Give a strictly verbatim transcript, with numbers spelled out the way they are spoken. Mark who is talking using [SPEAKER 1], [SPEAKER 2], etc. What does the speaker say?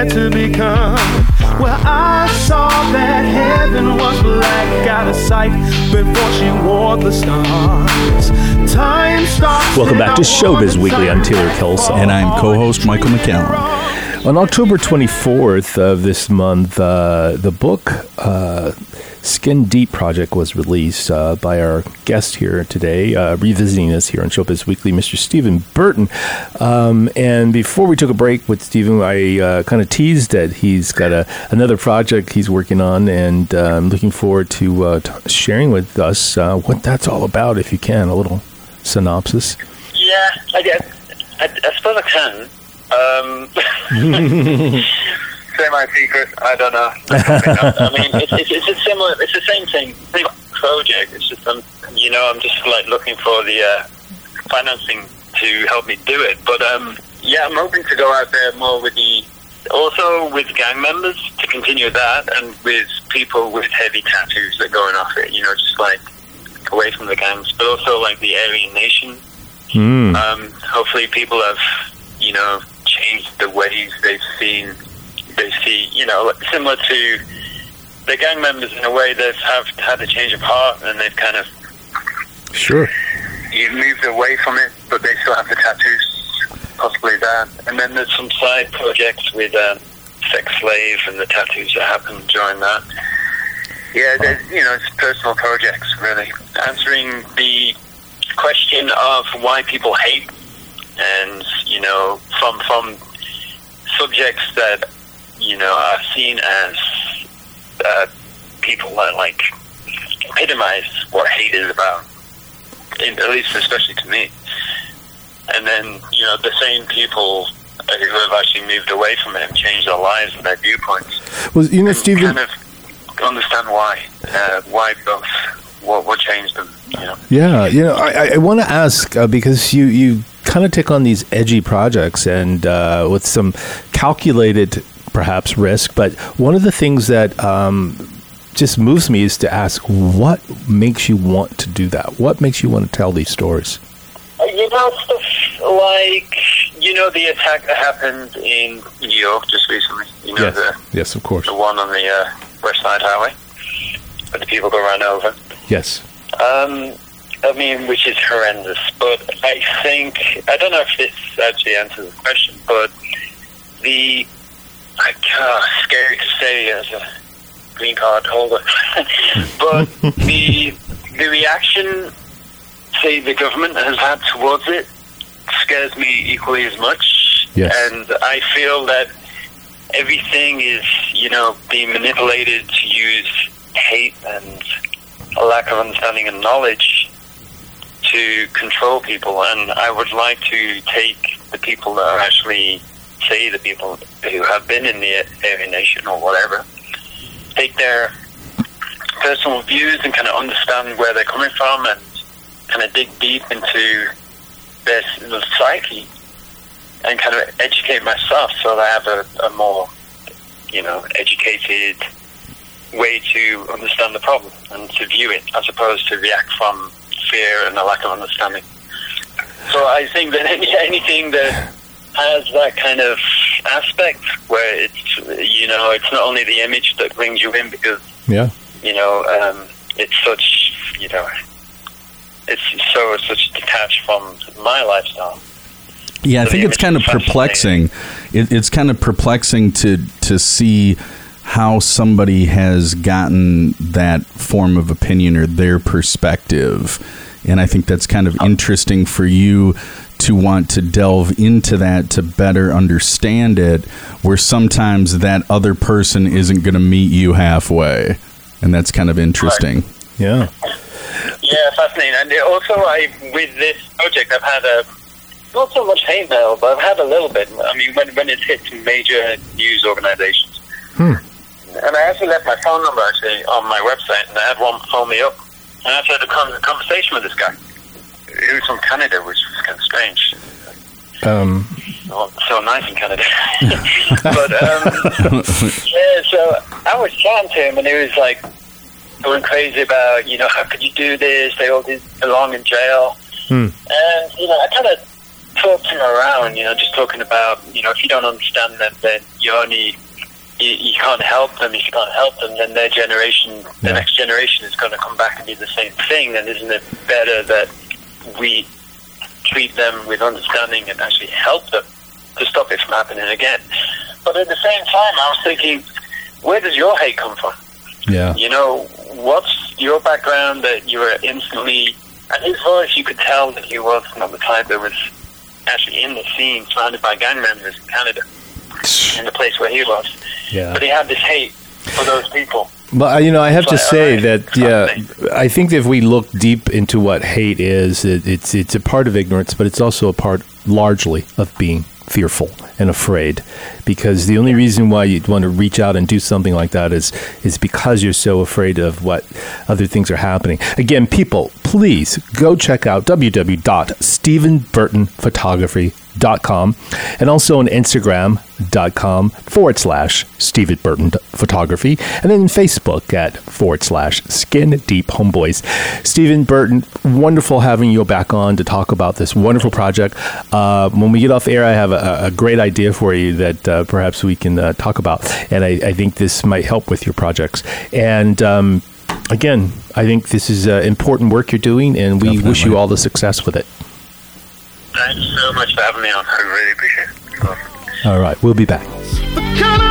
[SPEAKER 1] yet to become. Well, I saw that heaven was black, out of sight before she wore the stars. Time stops.
[SPEAKER 2] Welcome back to Showbiz Weekly. I'm Taylor Kelso.
[SPEAKER 3] And I'm co-host Michael McCallum.
[SPEAKER 2] On October twenty-fourth of this month, uh, the book uh, Skin Deep Project was released uh, by our guest here today, uh, revisiting us here on Showbiz Weekly, Mister Stephen Burton. Um, and before we took a break with Stephen, I uh, kind of teased that he's got a, another project he's working on, and uh, I'm looking forward to uh, t- sharing with us uh, what that's all about, if you can, a little synopsis.
[SPEAKER 4] Yeah, I, I, I suppose I can. Um, say my secret. I don't know. I mean, it's, it's, it's a similar. It's the same thing. Same project. It's just I'm, you know, I'm just like looking for the uh, financing to help me do it. But um, yeah, I'm hoping to go out there more with the, also with gang members to continue that, and with people with heavy tattoos that are going off it. You know, just like away from the gangs, but also like the Aryan Nation.
[SPEAKER 2] Mm.
[SPEAKER 4] Um, hopefully, people have, you know, changed the ways they've seen, they see, you know, similar to the gang members in a way they've have had a change of heart, and they've kind of
[SPEAKER 2] sure
[SPEAKER 4] you've moved away from it, but they still have the tattoos, possibly that. And then there's some side projects with um, Sex Slave and the tattoos that happened during that. Yeah, there's, you know, it's personal projects, really, answering the question of why people hate. And, you know, from from subjects that, you know, are seen as uh, people that, like, epitomize what hate is about, in, at least especially to me. And then, you know, the same people who have actually moved away from it and changed their lives and their viewpoints.
[SPEAKER 2] Well, you know, Stephen,
[SPEAKER 4] kind of understand why, uh, why both, what, what changed them, you know.
[SPEAKER 2] Yeah, you know, I, I want to ask, uh, because you, you kind of take on these edgy projects and uh, with some calculated, perhaps, risk. But one of the things that um, just moves me is to ask, what makes you want to do that? What makes you want to tell these stories?
[SPEAKER 4] Uh, you know, stuff like, you know, the attack that happened in New York just recently. You know,
[SPEAKER 2] yes,
[SPEAKER 4] the,
[SPEAKER 2] yes, of course.
[SPEAKER 4] The one on the uh, West Side Highway, where the people got run over.
[SPEAKER 2] Yes.
[SPEAKER 4] Um... I mean, which is horrendous, but I think, I don't know if this actually answers the question, but the, I uh, scary to say as a green card holder, but the the reaction, say, the government has had towards it scares me equally as much.
[SPEAKER 2] Yes.
[SPEAKER 4] And I feel that everything is, you know, being manipulated to use hate and a lack of understanding and knowledge to control people, and I would like to take the people that are actually, say, the people who have been in the Aryan Nation or whatever, take their personal views and kind of understand where they're coming from, and kind of dig deep into their psyche and kind of educate myself so that I have a, a more, you know, educated way to understand the problem and to view it, as opposed to react from fear and a lack of understanding. So I think that any, anything that has that kind of aspect where it's, you know, it's not only the image that brings you in, because,
[SPEAKER 2] yeah,
[SPEAKER 4] you know, um, it's such, you know, it's so such detached from my lifestyle.
[SPEAKER 3] Yeah, I
[SPEAKER 4] so
[SPEAKER 3] think it's kind of perplexing. It, it's kind of perplexing to to see how somebody has gotten that form of opinion or their perspective. And I think that's kind of interesting for you to want to delve into that to better understand it, where sometimes that other person isn't going to meet you halfway. And that's kind of interesting.
[SPEAKER 4] Right.
[SPEAKER 2] Yeah.
[SPEAKER 4] Yeah, fascinating. And also, I with this project, I've had a, not so much hate mail, but I've had a little bit. I mean, when, when it's hit major news organizations.
[SPEAKER 2] Hmm.
[SPEAKER 4] And I actually left my phone number actually on my website, and I had one phone me up. And I actually had a con- conversation with this guy, who's from Canada, which was kind of strange.
[SPEAKER 2] Um.
[SPEAKER 4] Oh, so nice in Canada. But, um, yeah, so I was chatting to him, and he was like going crazy about, you know, how could you do this? They all did belong in jail.
[SPEAKER 2] Hmm.
[SPEAKER 4] And, you know, I kind of talked him around, you know, just talking about, you know, if you don't understand them, then you only, you, you can't help them. If you can't help them, then their generation, the
[SPEAKER 2] Yeah.
[SPEAKER 4] next generation is going to come back and do the same thing. And isn't it better that we treat them with understanding and actually help them to stop it from happening again? But at the same time, I was thinking, where does your hate come from?
[SPEAKER 2] Yeah.
[SPEAKER 4] You know, what's your background that you were instantly... And his voice, you could tell that he was not the type that was actually in the scene, surrounded by gang members in Canada, in the place where he was.
[SPEAKER 2] Yeah.
[SPEAKER 4] But he had this hate for those people.
[SPEAKER 2] Well, you know, I have to
[SPEAKER 4] But,
[SPEAKER 2] say
[SPEAKER 4] uh,
[SPEAKER 2] that, yeah, I think that if we look deep into what hate is, it, it's it's a part of ignorance, but it's also a part largely of being fearful and afraid, because the only reason why you'd want to reach out and do something like that is is because you're so afraid of what other things are happening. Again, people, please go check out w w w dot stephen burton photography dot com and also on Instagram.com forward slash Stephen Burton Photography, and then Facebook at forward slash Skin Deep Homeboys. Stephen Burton, wonderful having you back on to talk about this wonderful project. Uh, when we get off air, I have a, a great idea for you that uh, perhaps we can uh, talk about, and I, I think this might help with your projects. And um, again, I think this is uh, important work you're doing, and we
[SPEAKER 3] Definitely.
[SPEAKER 2] wish you all the success with it.
[SPEAKER 4] Thanks so much for having me on. I really appreciate it.
[SPEAKER 2] All right, we'll be back.
[SPEAKER 1] The kind of